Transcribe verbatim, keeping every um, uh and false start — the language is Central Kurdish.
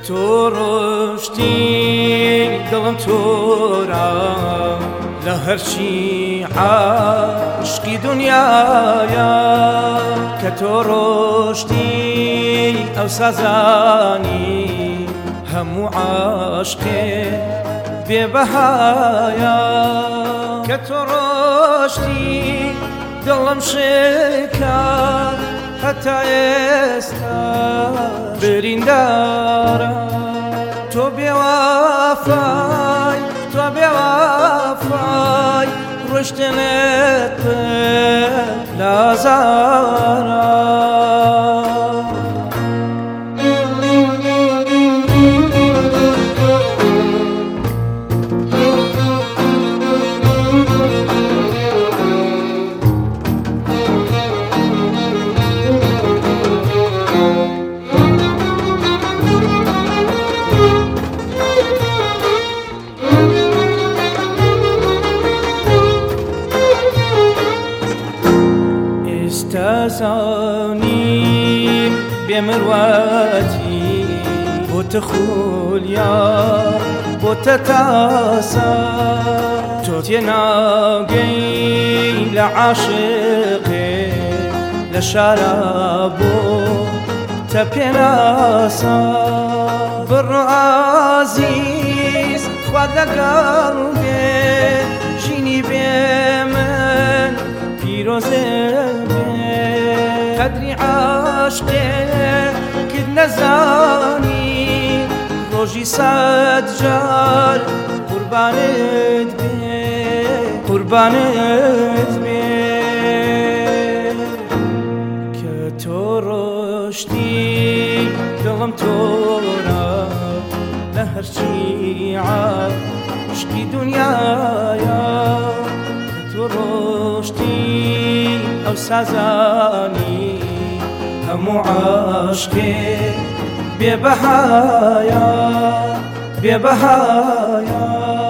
تو ڕۆشتی دڵم تۆرە لە هەرچی عاشقی دنیایە کە تۆ ڕۆشتی ئەو سازانی هەموو عاشقێ بێبەهایە کە تۆ ڕۆشتی دڵم شکار هەتا ئێستا بریندارە تۆ بێوافای تۆ بێوافای ڕۆشتنت لازارە تزانیم بمروتی بۆ تخولیا بۆ تتاسا تۆ تێناگەی لە عاشقێ لە شارە بۆ تەپێناسا بڕۆ عەزیز خوا لەگەڵ بێ ژینی بێ من پیرۆزێ قدری عاشقێ کرد نەزانی ڕۆژی سەد جار قوربانت بێ قوربانت بێ کە تۆ ڕۆشتی دڵم تۆرە لە هەرچی عاشقی دنیایە کە تۆ ڕۆشتی ئەو سازانی هەموو عاشقێ بێبەهایە بێبەهایە